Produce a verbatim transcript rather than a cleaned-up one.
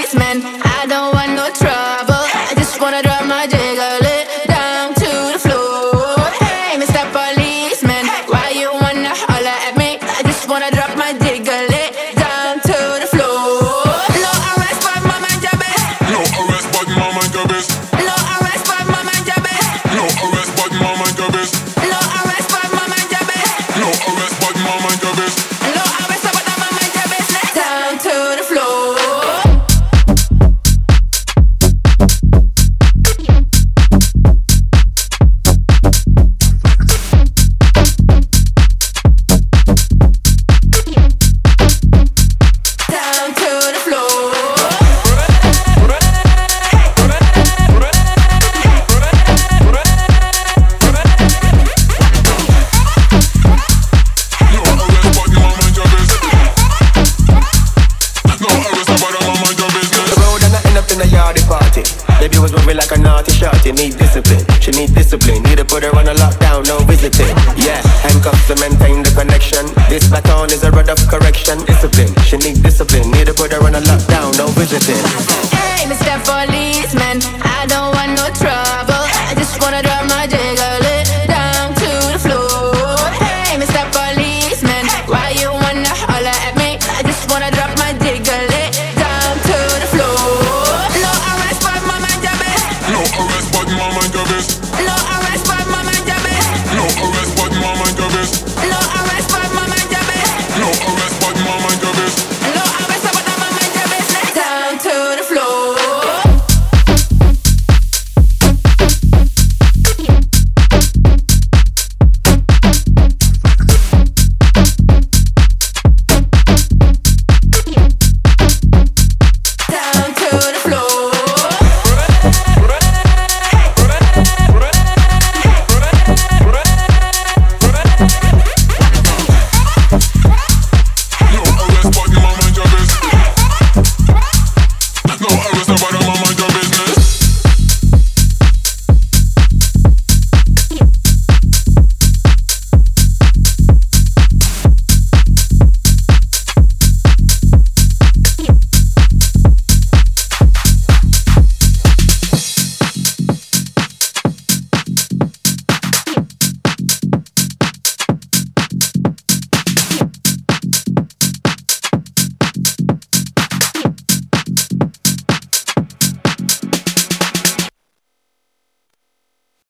policeman. I don't want no trouble. I just wanna drop my jiggle it down to the floor. Hey, Mister Policeman, why you wanna holler at me? I just wanna drop my jiggle it down to the floor. No arrest, but my mind your best. No arrest, but my mind your best. No arrest, but my mind your best. No arrest, but my mind your best. No arrest, but my mind your best. No arrest, but my mind your best. No arrest, but my mind your best. Down to the floor. Baby was moving like a naughty shorty. Need discipline, she need discipline. Need to put her on a lockdown, no visiting. Yeah, handcuffs to maintain the connection. This baton is a rod of correction. Discipline, she need discipline. Need to put her on a lockdown, no visiting. Hey, Mister Policeman,